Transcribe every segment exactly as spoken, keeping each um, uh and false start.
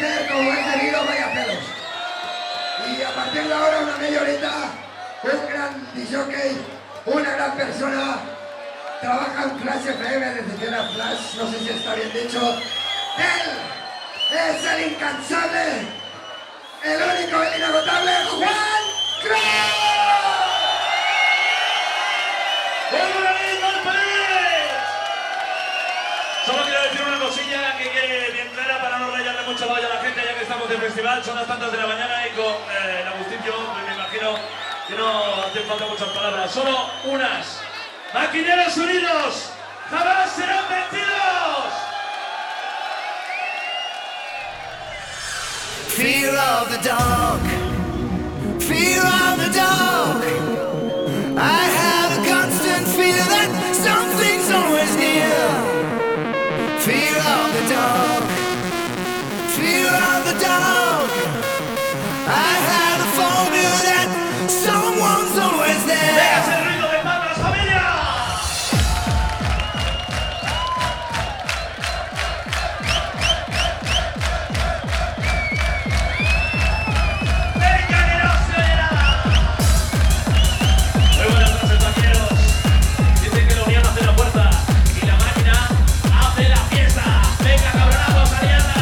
usted como es debido, vaya pelos. Y a partir de ahora una media horita, un gran disjockey, una gran persona, trabaja en Flash F M desde que era Flash, no sé si está bien dicho. Él es el incansable, el único, el inagotable Juan Cross. Solo quiero decir una cosilla que quede bien clara para no rayarle mucho la olla a la gente, ya que estamos de festival, son las tantas de la mañana y con eh, el Agustillo, pues me imagino que no hacen falta muchas palabras, solo unas. Maquineros Unidos, jamás serán vencidos. Fear of the dark, fear of the dark. I have a constant fear that something's always near. Fear of the dark, fear of the dark. I have a phobia that someone's always there. ¡Veas el ruido de palmas, familia! ¡Venga, que no se oye nada! Muy buenas noches, vaqueros. Dicen que la unión hace la fuerza y la máquina hace la fiesta. ¡Venga, cabronazos, aliadas!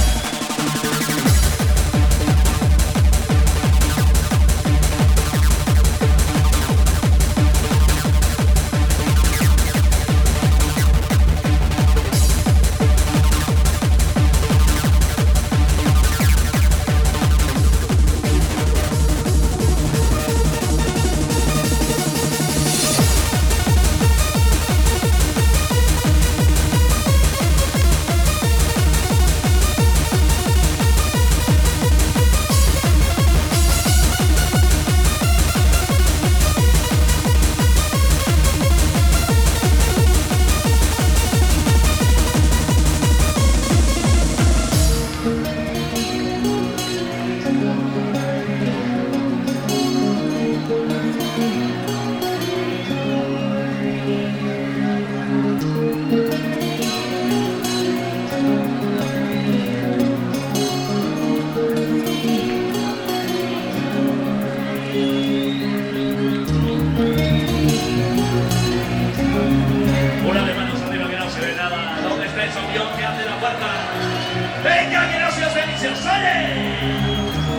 Una de manos arriba que no se ve nada. ¿Dónde está ese avión que hace la puerta? ¡Venga, que no se os ve ni se os oye!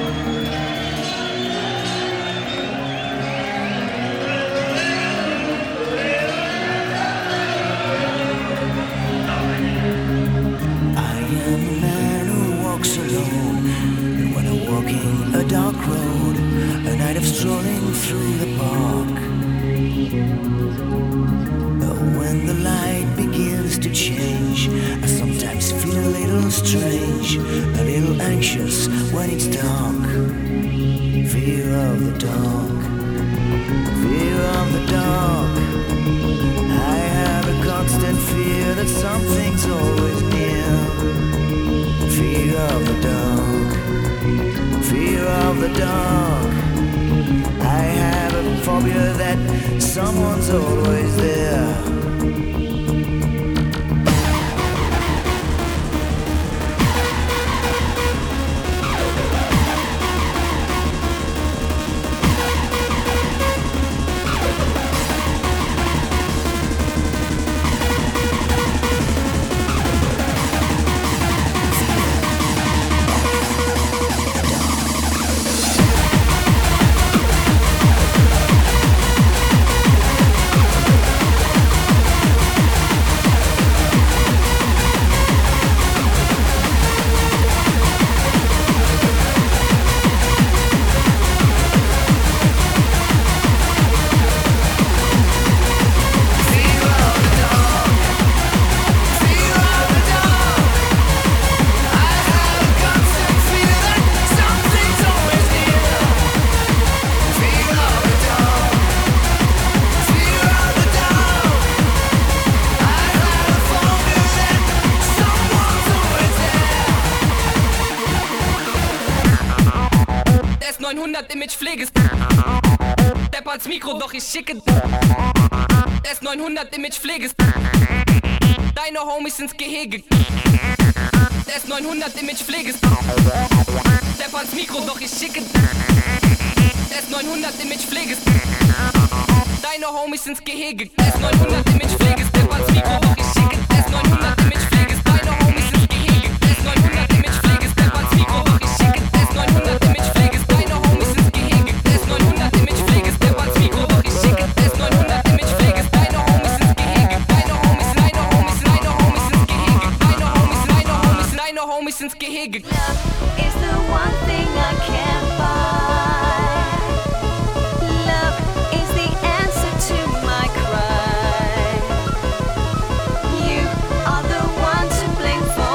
I am a man who walks alone, and when I'm walking a dark road, a night of strolling through the park. When the light begins to change, I sometimes feel a little strange, a little anxious when it's dark. Fear of the dark, fear of the dark. I have a constant fear that something's always near. Fear of the dark, fear of the dark. I have a phobia that someone's always there. neunhundert Imagepflege. Depp als Mikro, doch ich schicke. S neunhundert Imagepflege. Deine Homies ins Gehege. S neunhundert Image Pflege. Step ans Mikro, doch ich schicke S neunhundert Image Pflege. Deine Homies ins Gehege. S neunhundert Image Pflege. Step ans Mikro, doch ich schicke S neunhundert Image Pflege. Deine Homies ins Gehege. S neunhundert Image Pflege. Step ans Mikro, doch ich schicke S neunhundert Image Pflege. Deine Homies ins Gehege. S neunhundert Image Pflege. Step ans Mikro, doch ich schicke S neunhundert Image Pflege. Deine Homies ins Gehege. Deine Homies, deine Homies, deine Homies ins Gehege. Deine Homies, deine Homies, deine Homies ins Gehege. Love is the one thing I can't buy. Love is the answer to my cry. You are the one to blame for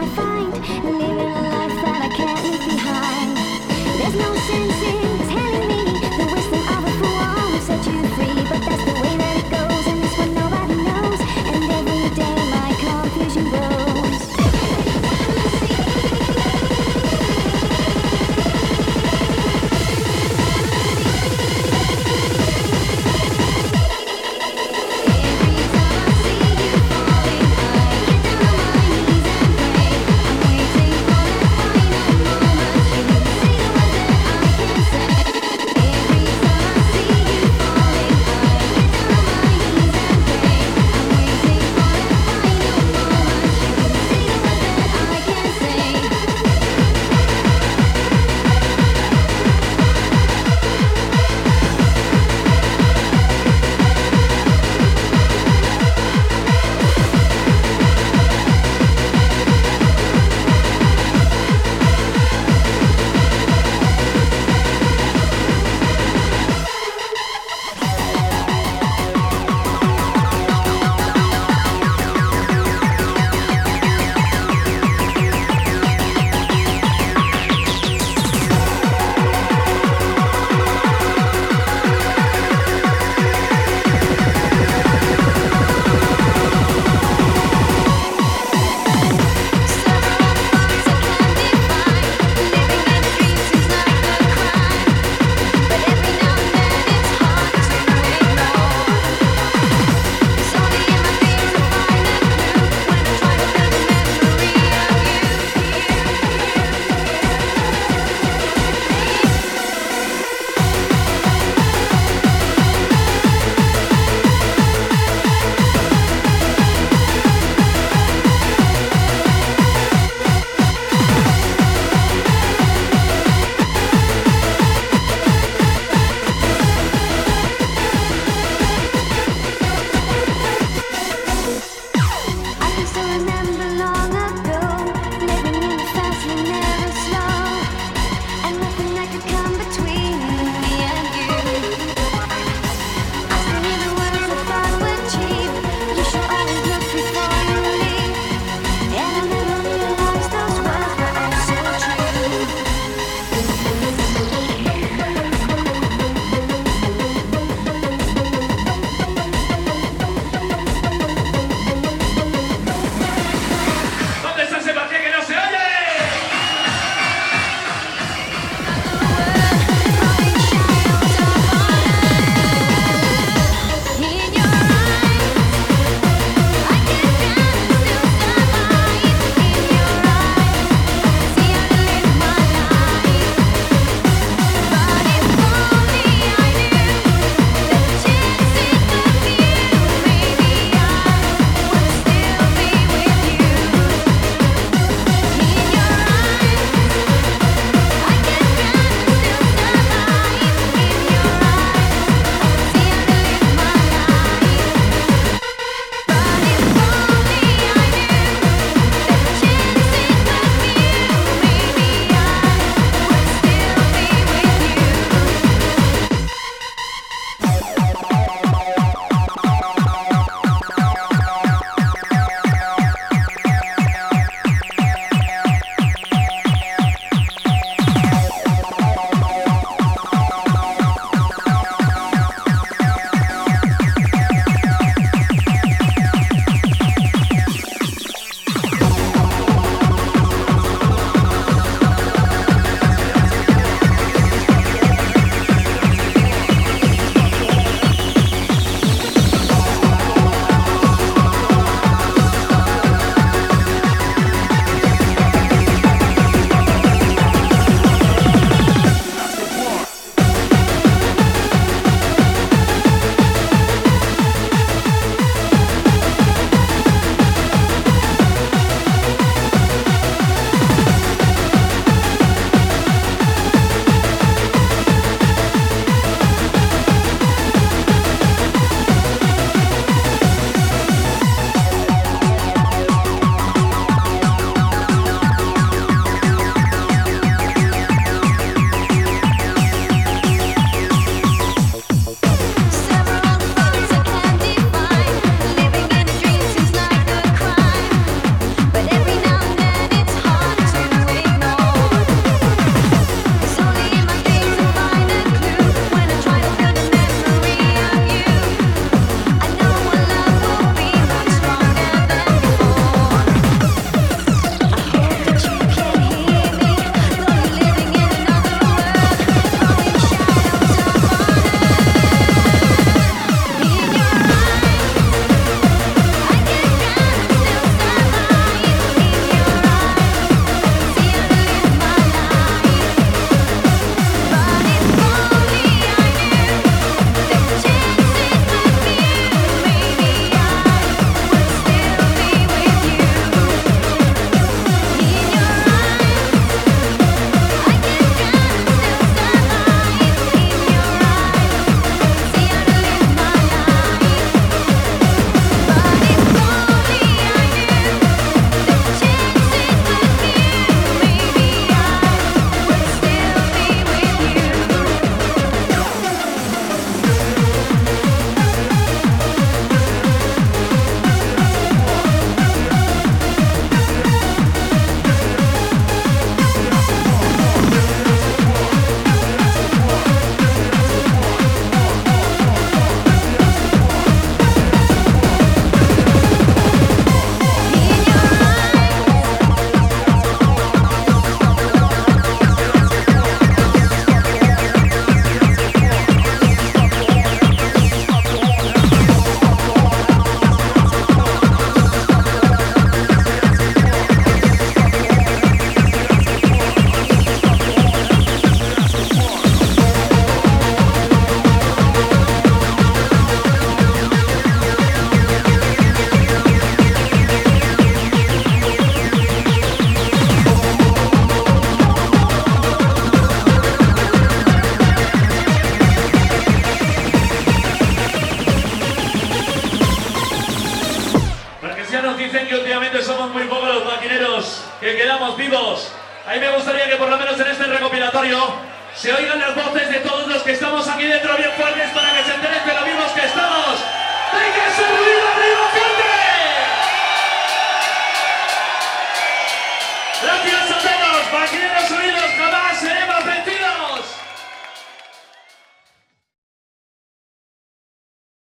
find, living a life that I can't leave behind. There's no sense in telling me the wisdom of a fool will set you free, but that's the way that it goes, and it's what nobody knows. And every day my confusion grows. Every time I see you falling, I get down on my knees and pray. I'm waiting for that final moment. You say the words that I nos dicen que últimamente somos muy pocos los maquineros que quedamos vivos. A mí me gustaría que por lo menos en este recopilatorio se oigan las voces de todos los que estamos aquí dentro bien fuertes para que se enteren de lo vivos que estamos. ¡Venga ese ruido arriba fuerte! Gracias a todos, Maquineros Unidos, jamás seremos vencidos.